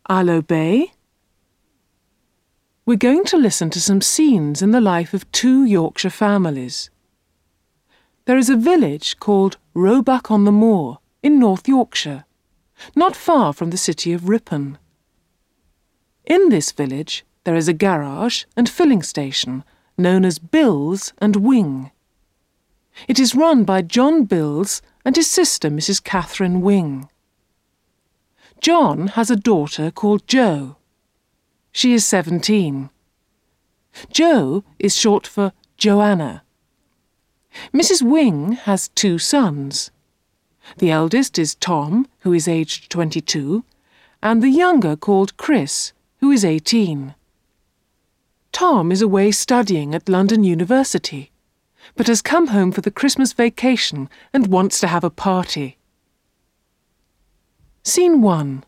I'll obey. We're going to listen to some scenes in the life of two Yorkshire families. There is a village called Roebuck-on-the-Moor in North Yorkshire, not far from the city of Ripon. In this village, there is a garage and filling station known as Bills and Wing. It is run by John Bills and his sister, Mrs. Catherine Wing. John has a daughter called Jo. She is 17. Jo is short for Joanna. Mrs. Wing has two sons. The eldest is Tom, who is aged 22, and the younger called Chris, who is 18. Tom is away studying at London University, but has come home for the Christmas vacation and wants to have a party. Scene 1.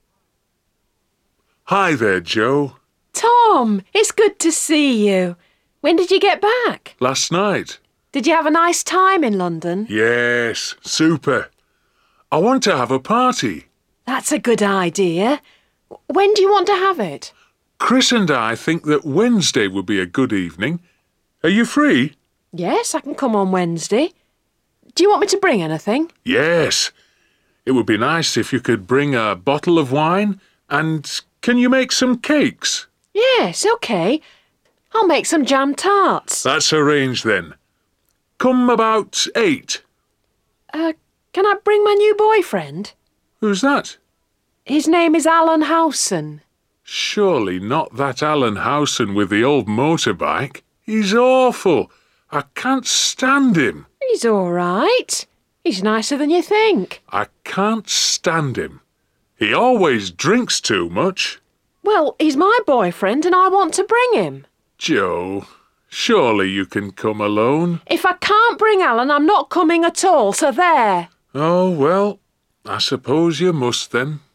Hi there, Jo. Tom, it's good to see you. When did you get back? Last night. Did you have a nice time in London? Yes, super. I want to have a party. That's a good idea. When do you want to have it? Chris and I think that Wednesday would be a good evening. Are you free? Yes, I can come on Wednesday. Do you want me to bring anything? Yes. It would be nice if you could bring a bottle of wine and can you make some cakes? Yes, OK. I'll make some jam tarts. That's arranged then. Come about 8. Can I bring my new boyfriend? Who's that? His name is Alan Howson. Surely not that Alan Howson with the old motorbike. He's awful. I can't stand him. He's all right. He's nicer than you think. I can't stand him. He always drinks too much. Well, he's my boyfriend and I want to bring him. Jo, surely you can come alone. If I can't bring Alan, I'm not coming at all, so there. Oh, well, I suppose you must then.